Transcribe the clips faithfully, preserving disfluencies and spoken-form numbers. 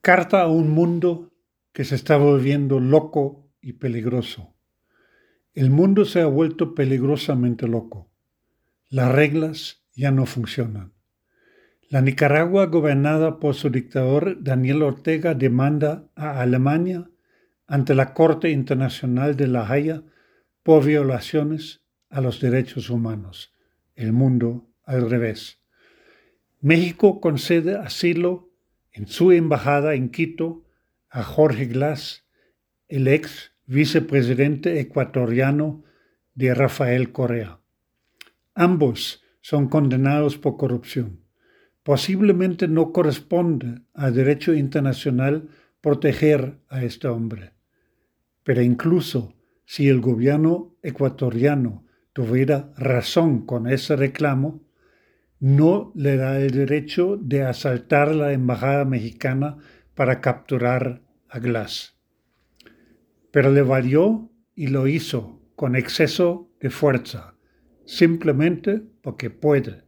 Carta a un mundo que se está volviendo loco y peligroso. El mundo se ha vuelto peligrosamente loco. Las reglas ya no funcionan. La Nicaragua gobernada por su dictador Daniel Ortega demanda a Alemania ante la Corte Internacional de La Haya por violaciones a los derechos humanos. El mundo al revés. México concede asilo en su embajada en Quito a Jorge Glass, el ex vicepresidente ecuatoriano de Rafael Correa. Ambos son condenados por corrupción. Posiblemente no corresponde al derecho internacional proteger a este hombre. Pero incluso si el gobierno ecuatoriano tuviera razón con ese reclamo, no le da el derecho de asaltar la embajada mexicana para capturar a Glass. Pero le valió y lo hizo con exceso de fuerza, simplemente porque puede.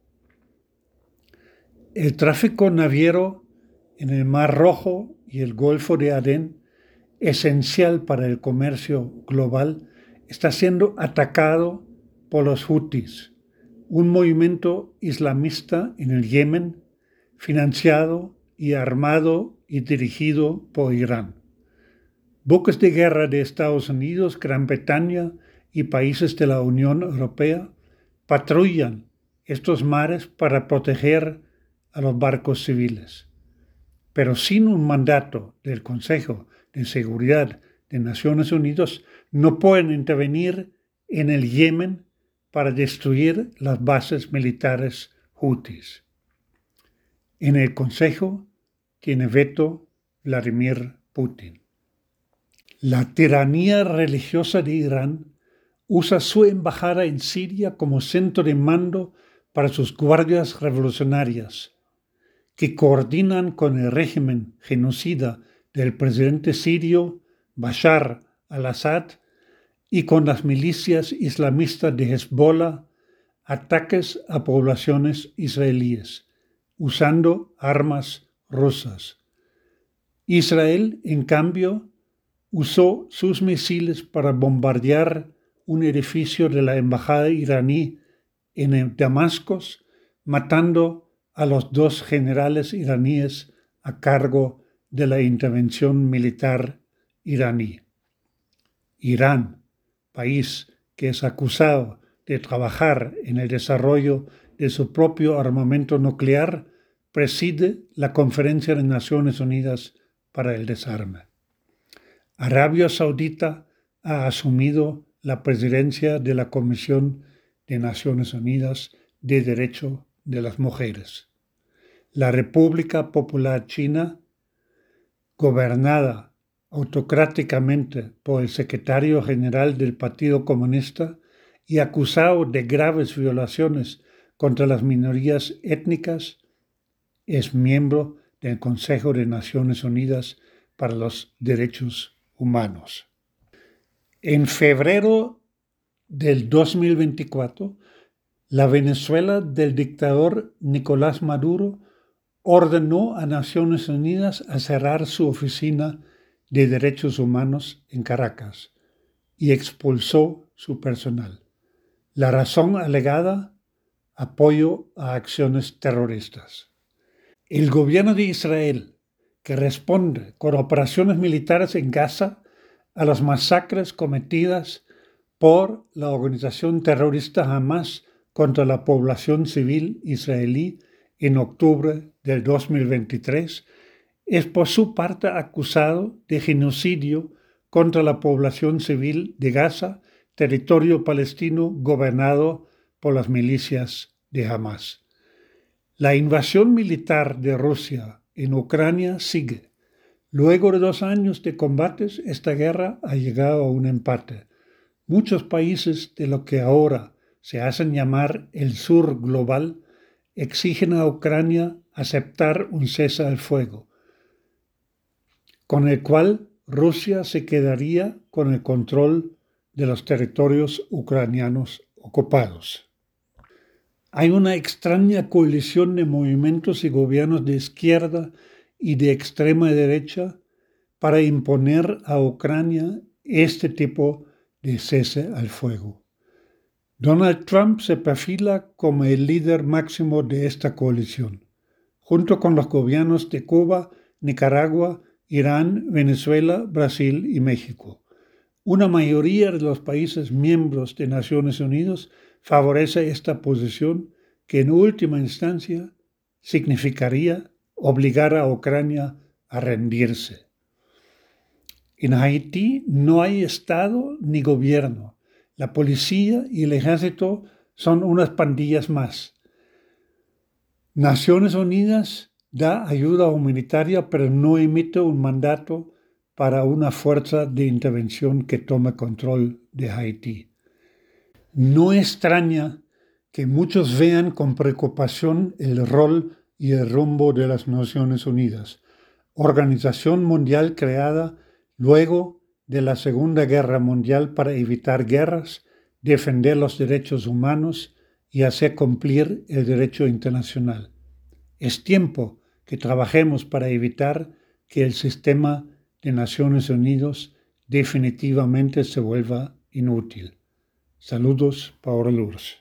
El tráfico naviero en el Mar Rojo y el Golfo de Adén, esencial para el comercio global, está siendo atacado por los Hutis, un movimiento islamista en el Yemen, financiado y armado y dirigido por Irán. Buques de guerra de Estados Unidos, Gran Bretaña y países de la Unión Europea patrullan estos mares para proteger a los barcos civiles. Pero sin un mandato del Consejo de Seguridad de Naciones Unidas, no pueden intervenir en el Yemen para destruir las bases militares hutis. En el Consejo tiene veto Vladimir Putin. La tiranía religiosa de Irán usa su embajada en Siria como centro de mando para sus guardias revolucionarias, que coordinan con el régimen genocida del presidente sirio Bashar al-Assad y con las milicias islamistas de Hezbollah ataques a poblaciones israelíes, usando armas rusas. Israel, en cambio, usó sus misiles para bombardear un edificio de la embajada iraní en Damasco, matando a los dos generales iraníes a cargo de la intervención militar iraní. Irán, país que es acusado de trabajar en el desarrollo de su propio armamento nuclear, preside la Conferencia de Naciones Unidas para el Desarme. Arabia Saudita ha asumido la presidencia de la Comisión de Naciones Unidas de Derecho de las Mujeres. La República Popular China, gobernada autocráticamente por el secretario general del Partido Comunista y acusado de graves violaciones contra las minorías étnicas, es miembro del Consejo de Naciones Unidas para los Derechos Humanos. En febrero del dos mil veinticuatro, la Venezuela del dictador Nicolás Maduro ordenó a Naciones Unidas a cerrar su oficina de derechos humanos en Caracas y expulsó su personal. La razón alegada: apoyo a acciones terroristas. El gobierno de Israel, que responde con operaciones militares en Gaza a las masacres cometidas por la organización terrorista Hamas contra la población civil israelí en octubre del dos mil veintitrés, es por su parte acusado de genocidio contra la población civil de Gaza, territorio palestino gobernado por las milicias de Hamas. La invasión militar de Rusia en Ucrania sigue. Luego de dos años de combates, esta guerra ha llegado a un empate. Muchos países de lo que ahora se hacen llamar el sur global exigen a Ucrania aceptar un cese al fuego, con el cual Rusia se quedaría con el control de los territorios ucranianos ocupados. Hay una extraña coalición de movimientos y gobiernos de izquierda y de extrema derecha para imponer a Ucrania este tipo de cese al fuego. Donald Trump se perfila como el líder máximo de esta coalición, junto con los gobiernos de Cuba, Nicaragua, Irán, Venezuela, Brasil y México. Una mayoría de los países miembros de Naciones Unidas favorece esta posición que en última instancia significaría obligar a Ucrania a rendirse. En Haití no hay Estado ni gobierno. La policía y el ejército son unas pandillas más. Naciones Unidas da ayuda humanitaria, pero no emite un mandato para una fuerza de intervención que tome control de Haití. No extraña que muchos vean con preocupación el rol y el rumbo de las Naciones Unidas, organización mundial creada luego de la Segunda Guerra Mundial para evitar guerras, defender los derechos humanos y hacer cumplir el derecho internacional. Es tiempo que trabajemos para evitar que el sistema de Naciones Unidas definitivamente se vuelva inútil. Saludos, Paola Lourdes.